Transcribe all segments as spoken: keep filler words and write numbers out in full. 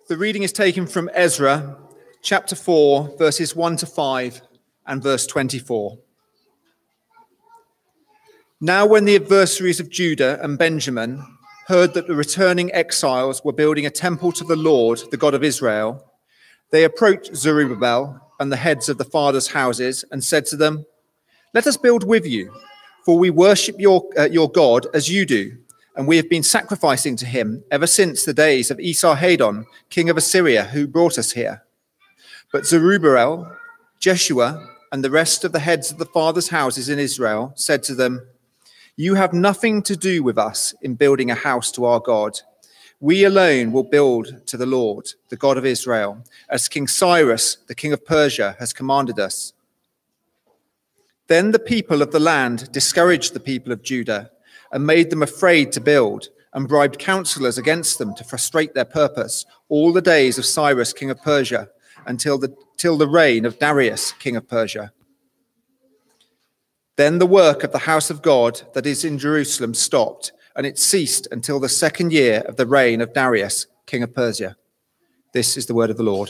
The reading is taken from Ezra, chapter four, verses one to five, and verse twenty-four. Now when the adversaries of Judah and Benjamin heard that the returning exiles were building a temple to the Lord, the God of Israel, they approached Zerubbabel and the heads of the fathers' houses and said to them, "Let us build with you, for we worship your, uh, your God as you do, and we have been sacrificing to him ever since the days of Esarhaddon, king of Assyria, who brought us here." But Zerubbabel, Jeshua, and the rest of the heads of the fathers' houses in Israel said to them, "You have nothing to do with us in building a house to our God. We alone will build to the Lord, the God of Israel, as King Cyrus, the king of Persia, has commanded us." Then the people of the land discouraged the people of Judah and made them afraid to build, and bribed counselors against them to frustrate their purpose all the days of Cyrus, king of Persia, until the, till the reign of Darius, king of Persia. Then the work of the house of God that is in Jerusalem stopped, and it ceased until the second year of the reign of Darius, king of Persia. This is the word of the Lord.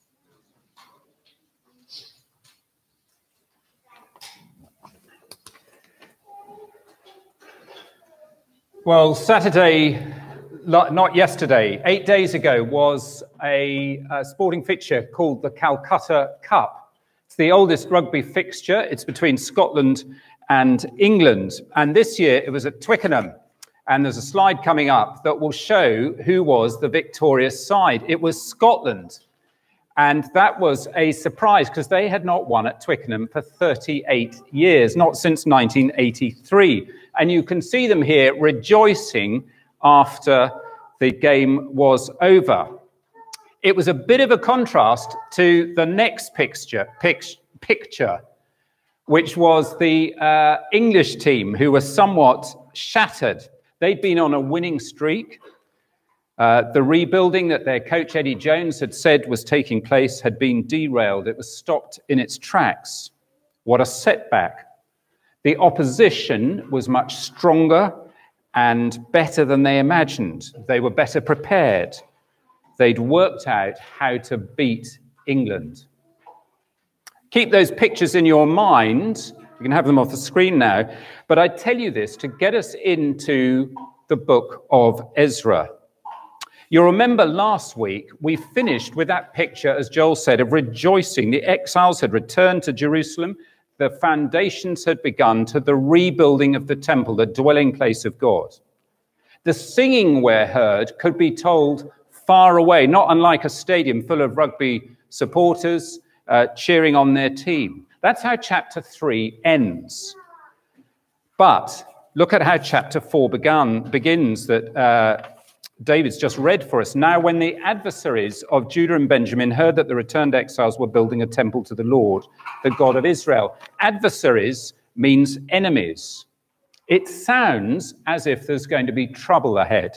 Well, Saturday, not yesterday, eight days ago, was a, a sporting fixture called the Calcutta Cup. It's the oldest rugby fixture. It's between Scotland and England. And this year it was at Twickenham. And there's a slide coming up that will show who was the victorious side. It was Scotland. And that was a surprise because they had not won at Twickenham for thirty-eight years, not since nineteen eighty-three. And you can see them here rejoicing after the game was over. It was a bit of a contrast to the next picture, picture which was the uh, English team, who were somewhat shattered. They'd been on a winning streak. Uh, the rebuilding that their coach Eddie Jones had said was taking place had been derailed. It was stopped in its tracks. What a setback. The opposition was much stronger and better than they imagined. They were better prepared. They'd worked out how to beat England. Keep those pictures in your mind. You can have them off the screen now. But I tell you this to get us into the book of Ezra. You'll remember last week we finished with that picture, as Joel said, of rejoicing. The exiles had returned to Jerusalem. The foundations had begun to the rebuilding of the temple, the dwelling place of God. The singing we heard could be told far away, not unlike a stadium full of rugby supporters uh, cheering on their team. That's how chapter three ends. But look at how chapter four began, begins that uh, David's just read for us. Now, when the adversaries of Judah and Benjamin heard that the returned exiles were building a temple to the Lord, the God of Israel. Adversaries means enemies. It sounds as if there's going to be trouble ahead.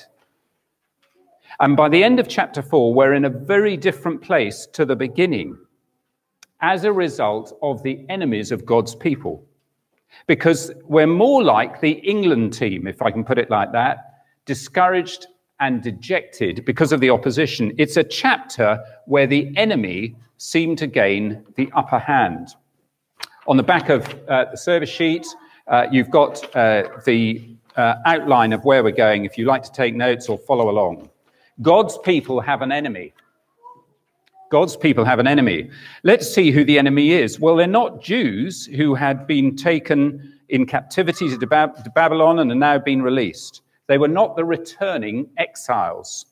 And by the end of chapter four, we're in a very different place to the beginning as a result of the enemies of God's people. Because we're more like the England team, if I can put it like that, discouraged and dejected because of the opposition. It's a chapter where the enemy seemed to gain the upper hand. On the back of uh, the service sheet, uh, you've got uh, the uh, outline of where we're going, if you like to take notes or follow along. God's people have an enemy. God's people have an enemy. Let's see who the enemy is. Well, they're not Jews who had been taken in captivity to Babylon and are now being released. They were not the returning exiles.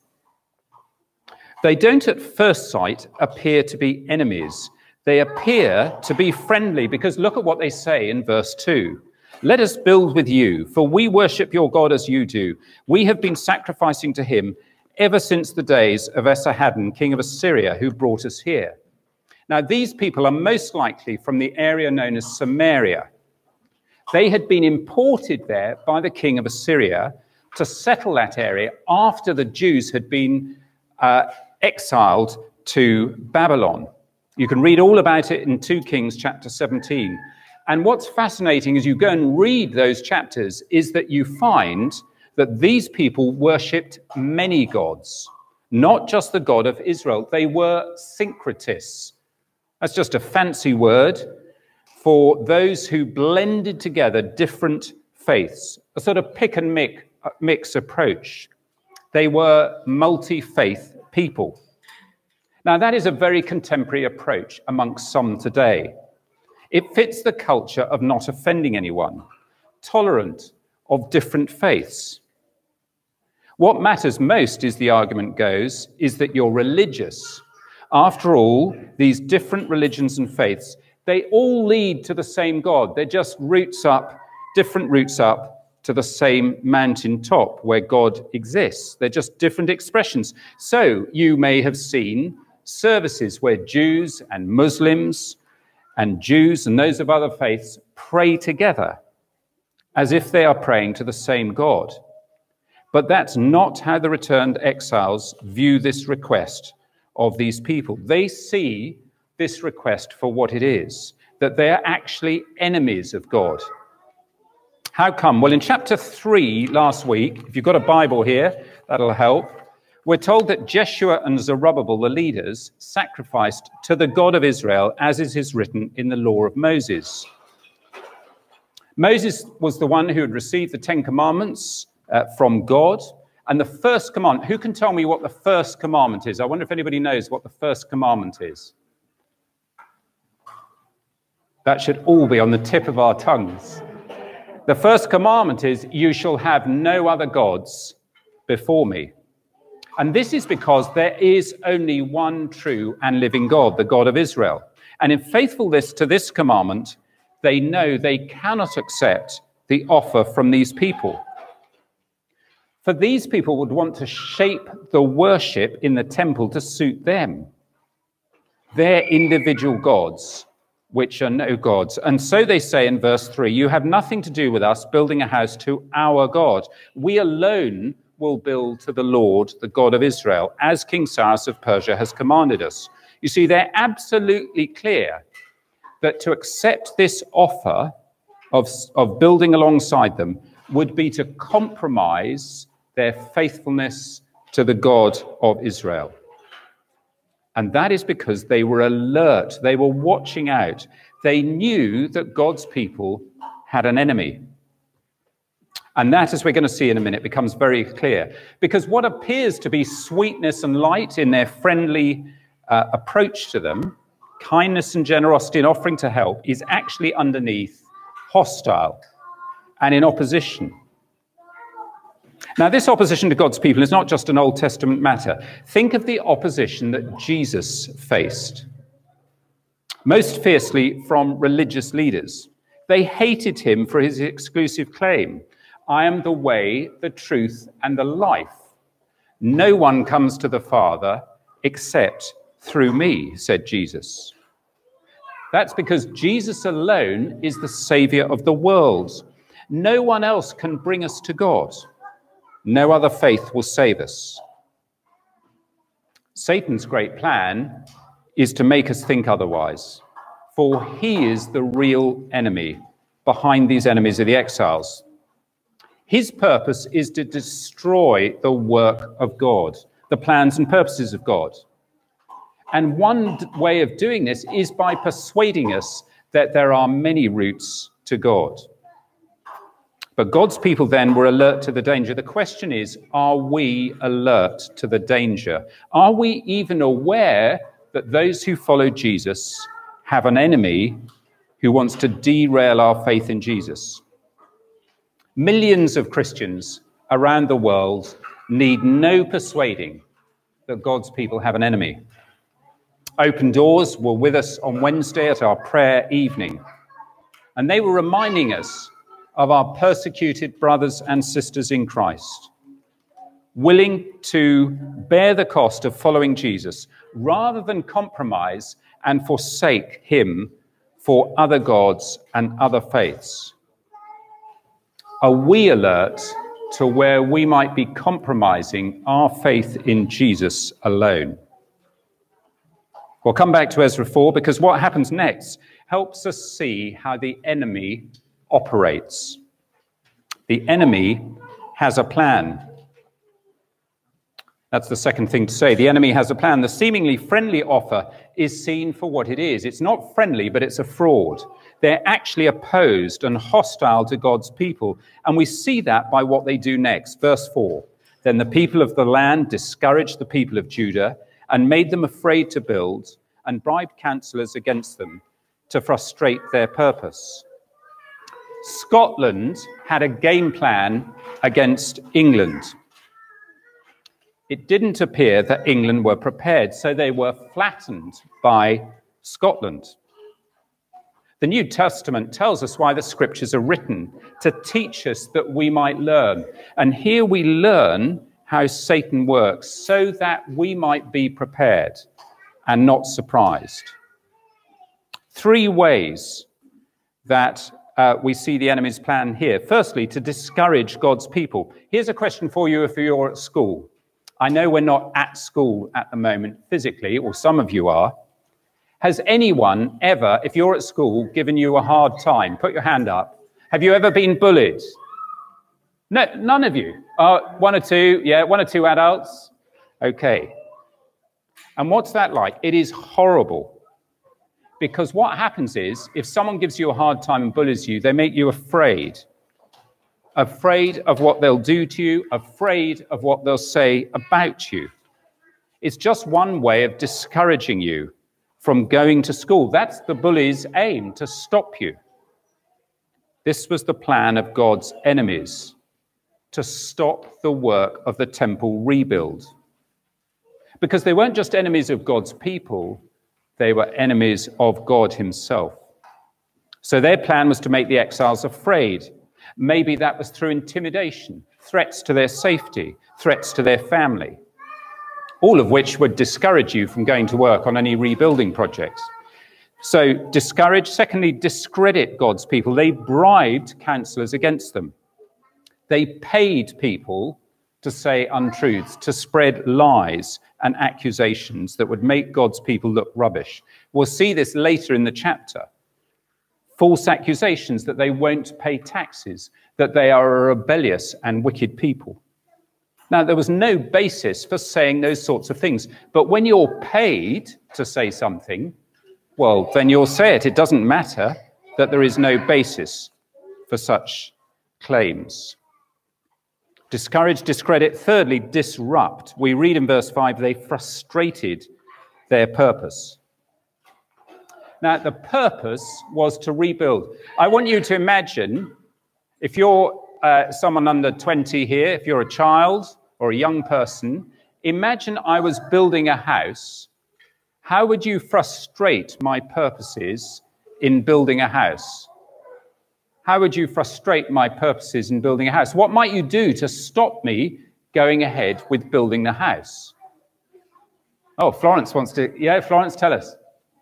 They don't at first sight appear to be enemies. They appear to be friendly, because look at what they say in verse two. "Let us build with you, for we worship your God as you do. We have been sacrificing to him ever since the days of Esarhaddon, king of Assyria, who brought us here." Now, these people are most likely from the area known as Samaria. They had been imported there by the king of Assyria to settle that area after the Jews had been uh, exiled to Babylon. You can read all about it in Second Kings chapter seventeen. And what's fascinating as you go and read those chapters is that you find that these people worshipped many gods, not just the God of Israel. They were syncretists. That's just a fancy word for those who blended together different faiths, a sort of pick and mix, mix approach. They were multi-faith people. Now, that is a very contemporary approach amongst some today. It fits the culture of not offending anyone, tolerant of different faiths. What matters most, as the argument goes, is that you're religious. After all, these different religions and faiths, they all lead to the same God. They're just routes up, different routes up to the same mountain top where God exists. They're just different expressions. So you may have seen services where Jews and Muslims and Jews and those of other faiths pray together as if they are praying to the same God. But that's not how the returned exiles view this request of these people. They see this request for what it is, that they are actually enemies of God. How come? Well, in chapter three last week, if you've got a Bible here, that'll help. We're told that Jeshua and Zerubbabel, the leaders, sacrificed to the God of Israel, as it is written in the law of Moses. Moses was the one who had received the Ten Commandments uh, from God. And the first commandment, who can tell me what the first commandment is? I wonder if anybody knows what the first commandment is. That should all be on the tip of our tongues. The first commandment is, you shall have no other gods before me. And this is because there is only one true and living God, the God of Israel. And in faithfulness to this commandment, they know they cannot accept the offer from these people. For these people would want to shape the worship in the temple to suit them, their individual gods, which are no gods. And so they say in verse three, you have nothing to do with us building a house to our God. We alone will build to the Lord, the God of Israel, as King Cyrus of Persia has commanded us. You see, they're absolutely clear that to accept this offer of, of building alongside them would be to compromise their faithfulness to the God of Israel. And that is because they were alert. They were watching out. They knew that God's people had an enemy. And that, as we're going to see in a minute, becomes very clear. Because what appears to be sweetness and light in their friendly uh, approach to them, kindness and generosity and offering to help, is actually underneath hostile and in opposition. Now, this opposition to God's people is not just an Old Testament matter. Think of the opposition that Jesus faced, most fiercely from religious leaders. They hated him for his exclusive claim, I am the way, the truth, and the life. No one comes to the Father except through me, said Jesus. That's because Jesus alone is the Savior of the world. No one else can bring us to God. No other faith will save us. Satan's great plan is to make us think otherwise, for he is the real enemy behind these enemies of the exiles. His purpose is to destroy the work of God, the plans and purposes of God. And one way of doing this is by persuading us that there are many routes to God. But God's people then were alert to the danger. The question is, are we alert to the danger? Are we even aware that those who follow Jesus have an enemy who wants to derail our faith in Jesus? Millions of Christians around the world need no persuading that God's people have an enemy. Open Doors were with us on Wednesday at our prayer evening, and they were reminding us of our persecuted brothers and sisters in Christ, willing to bear the cost of following Jesus rather than compromise and forsake him for other gods and other faiths. Are we alert to where we might be compromising our faith in Jesus alone? We'll come back to Ezra four, because what happens next helps us see how the enemy operates. The enemy has a plan. That's the second thing to say. The enemy has a plan. The seemingly friendly offer is seen for what it is. It's not friendly, but it's a fraud. They're actually opposed and hostile to God's people. And we see that by what they do next. Verse four. Then the people of the land discouraged the people of Judah and made them afraid to build and bribed counsellors against them to frustrate their purpose. Scotland had a game plan against England. It didn't appear that England were prepared, so they were flattened by Scotland. The New Testament tells us why the scriptures are written, to teach us that we might learn. And here we learn how Satan works so that we might be prepared and not surprised. Three ways that uh, we see the enemy's plan here. Firstly, to discourage God's people. Here's a question for you if you're at school. I know we're not at school at the moment physically, or some of you are. Has anyone ever, if you're at school, given you a hard time? Put your hand up. Have you ever been bullied? No, none of you. Uh, one or two, yeah, one or two adults. Okay. And what's that like? It is horrible. Because what happens is, if someone gives you a hard time and bullies you, they make you afraid. Afraid of what they'll do to you, afraid of what they'll say about you. It's just one way of discouraging you from going to school. That's the bully's aim, to stop you. This was the plan of God's enemies, to stop the work of the temple rebuild. Because they weren't just enemies of God's people, they were enemies of God himself. So their plan was to make the exiles afraid. Maybe that was through intimidation, threats to their safety, threats to their family, all of which would discourage you from going to work on any rebuilding projects. So discourage. Secondly, discredit God's people. They bribed counselors against them. They paid people to say untruths, to spread lies and accusations that would make God's people look rubbish. We'll see this later in the chapter. False accusations that they won't pay taxes, that they are a rebellious and wicked people. Now, there was no basis for saying those sorts of things. But when you're paid to say something, well, then you'll say it. It doesn't matter that there is no basis for such claims. Discourage, discredit. Thirdly, disrupt. We read in verse five, they frustrated their purpose. Now, the purpose was to rebuild. I want you to imagine, if you're uh, someone under twenty here, if you're a child or a young person, imagine I was building a house. How would you frustrate my purposes in building a house? How would you frustrate my purposes in building a house? What might you do to stop me going ahead with building the house? Oh, Florence wants to... Yeah, Florence, tell us.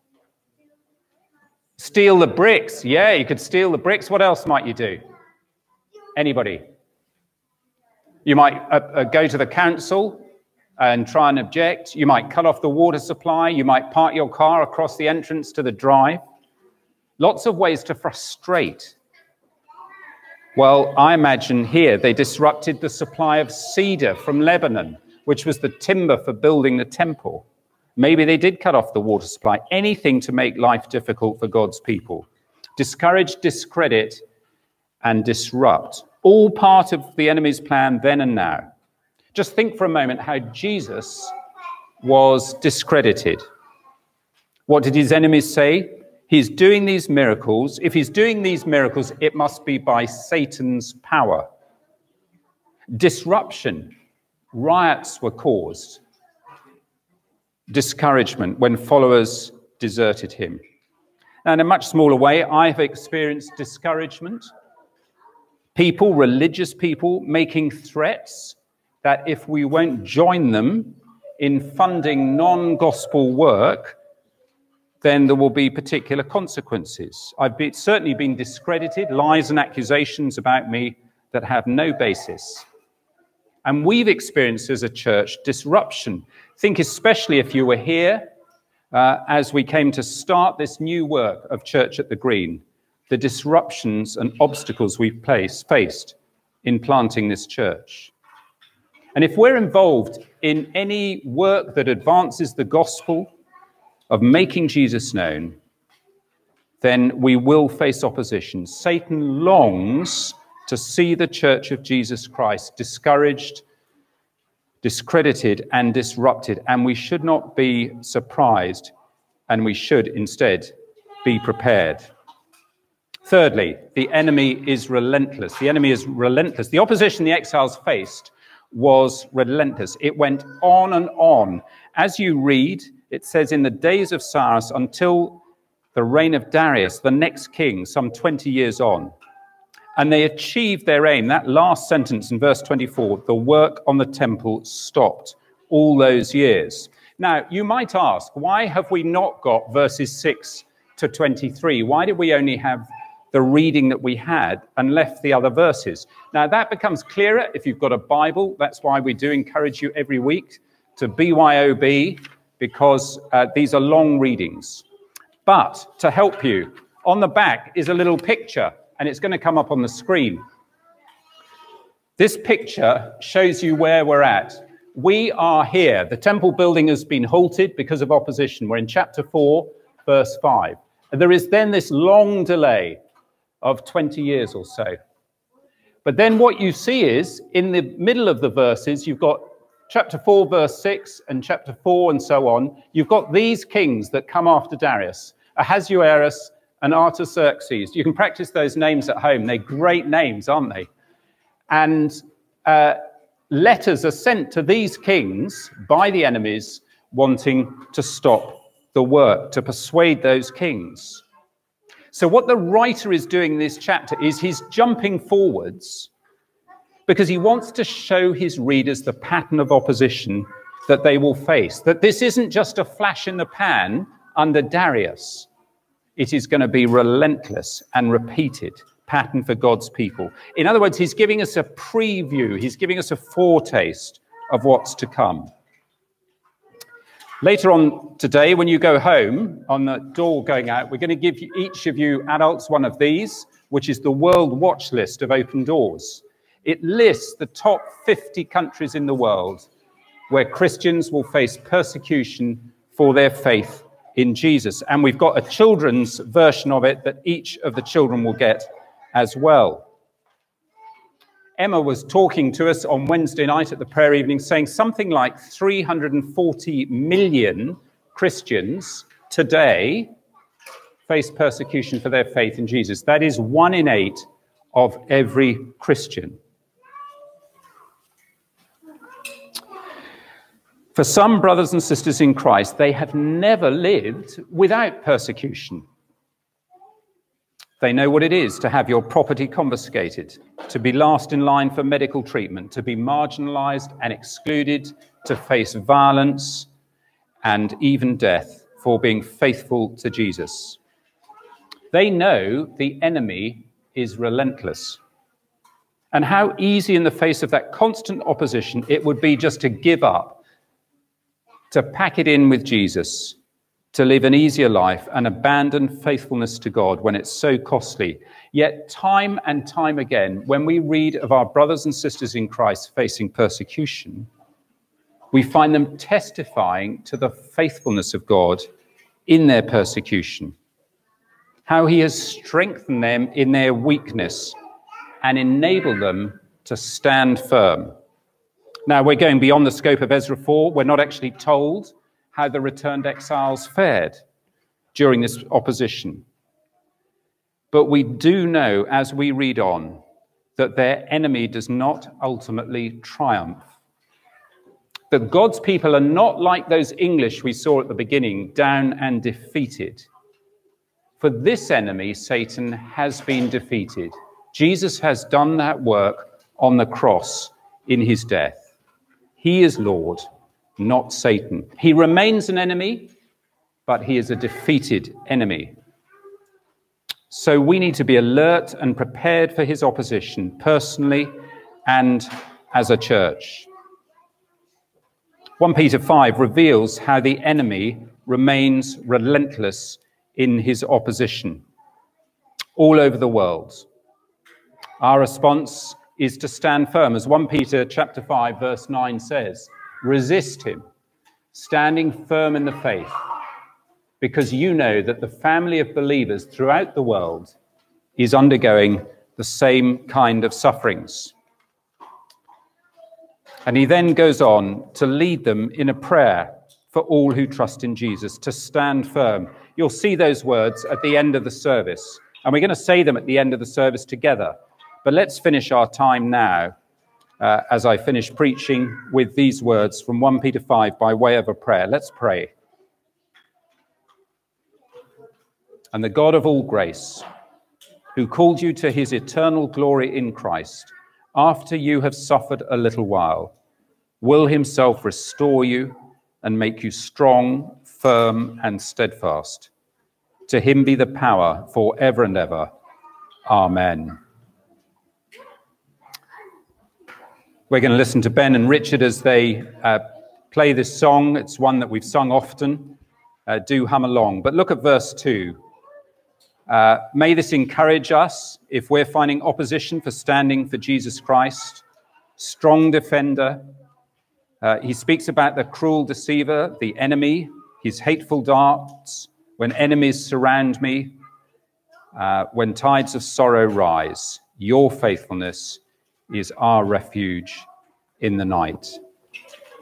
Steal the bricks. Yeah, you could steal the bricks. What else might you do? Anybody? You might uh, uh, go to the council and try and object. You might cut off the water supply. You might park your car across the entrance to the drive. Lots of ways to frustrate. Well, I imagine here they disrupted the supply of cedar from Lebanon, which was the timber for building the temple. Maybe they did cut off the water supply. Anything to make life difficult for God's people. Discourage, discredit, and disrupt. All part of the enemy's plan then and now. Just think for a moment how Jesus was discredited. What did his enemies say? He's doing these miracles. If he's doing these miracles, it must be by Satan's power. Disruption. Riots were caused. Discouragement when followers deserted him. Now, in a much smaller way, I've experienced discouragement. People, religious people, making threats that if we won't join them in funding non-gospel work, then there will be particular consequences. I've been, certainly been discredited, lies and accusations about me that have no basis. And we've experienced as a church disruption. Think especially if you were here uh, as we came to start this new work of Church at the Green, the disruptions and obstacles we've placed, faced in planting this church. And if we're involved in any work that advances the gospel of making Jesus known, then we will face opposition. Satan longs to see the Church of Jesus Christ discouraged, discredited, and disrupted, and we should not be surprised, and we should instead be prepared. Thirdly, the enemy is relentless. The enemy is relentless. The opposition the exiles faced was relentless. It went on and on. As you read, it says, in the days of Cyrus until the reign of Darius, the next king, some twenty years on. And they achieved their aim. That last sentence in verse twenty-four, the work on the temple stopped all those years. Now, you might ask, why have we not got verses six to twenty-three? Why did we only have the reading that we had and left the other verses? Now, that becomes clearer if you've got a Bible. That's why we do encourage you every week to B Y O B, because uh, these are long readings. But to help you, on the back is a little picture, and it's going to come up on the screen. This picture shows you where we're at. We are here. The temple building has been halted because of opposition. We're in chapter four, verse five. And there is then this long delay of twenty years or so. But then what you see is, in the middle of the verses, you've got chapter four, verse six, and chapter four, and so on. You've got these kings that come after Darius, Ahasuerus and Artaxerxes. You can practice those names at home. They're great names, aren't they? And uh, letters are sent to these kings by the enemies wanting to stop the work, to persuade those kings. So what the writer is doing in this chapter is he's jumping forwards because he wants to show his readers the pattern of opposition that they will face, that this isn't just a flash in the pan under Darius. It is going to be relentless and repeated pattern for God's people. In other words, he's giving us a preview. He's giving us a foretaste of what's to come. Later on today, when you go home, on the door going out, we're going to give you, each of you adults one of these, which is the World Watch List of Open Doors. It lists the top fifty countries in the world where Christians will face persecution for their faith in Jesus. And we've got a children's version of it that each of the children will get as well. Emma was talking to us on Wednesday night at the prayer evening, saying something like three hundred forty million Christians today face persecution for their faith in Jesus. That is one in eight of every Christian. For some brothers and sisters in Christ, they have never lived without persecution. They know what it is to have your property confiscated, to be last in line for medical treatment, to be marginalized and excluded, to face violence and even death for being faithful to Jesus. They know the enemy is relentless, and how easy in the face of that constant opposition it would be just to give up, to pack it in with Jesus, to live an easier life and abandon faithfulness to God when it's so costly. Yet time and time again, when we read of our brothers and sisters in Christ facing persecution, we find them testifying to the faithfulness of God in their persecution, how he has strengthened them in their weakness and enabled them to stand firm. Now, we're going beyond the scope of Ezra four. We're not actually told how the returned exiles fared during this opposition. But we do know, as we read on, that their enemy does not ultimately triumph. That God's people are not like those English we saw at the beginning, down and defeated. For this enemy, Satan, has been defeated. Jesus has done that work on the cross in his death. He is Lord, not Satan. He remains an enemy, but he is a defeated enemy. So we need to be alert and prepared for his opposition, personally and as a church. First Peter five reveals how the enemy remains relentless in his opposition all over the world. Our response is to stand firm, as First Peter chapter five, verse nine says. resist him, standing firm in the faith, because you know that the family of believers throughout the world is undergoing the same kind of sufferings. And he then goes on to lead them in a prayer for all who trust in Jesus, to stand firm. You'll see those words at the end of the service, and we're going to say them at the end of the service together. But let's finish our time now, uh, as I finish preaching, with these words from First Peter five by way of a prayer. Let's pray. And the God of all grace, who called you to his eternal glory in Christ, after you have suffered a little while, will himself restore you and make you strong, firm, and steadfast. To him be the power for ever and ever. Amen. We're going to listen to Ben and Richard as they uh, play this song. It's one that we've sung often. Uh, do hum along. But look at verse two. Uh, may this encourage us if we're finding opposition for standing for Jesus Christ. Strong defender. Uh, he speaks about the cruel deceiver, the enemy, his hateful darts, when enemies surround me, uh, when tides of sorrow rise. Your faithfulness is our refuge in the night.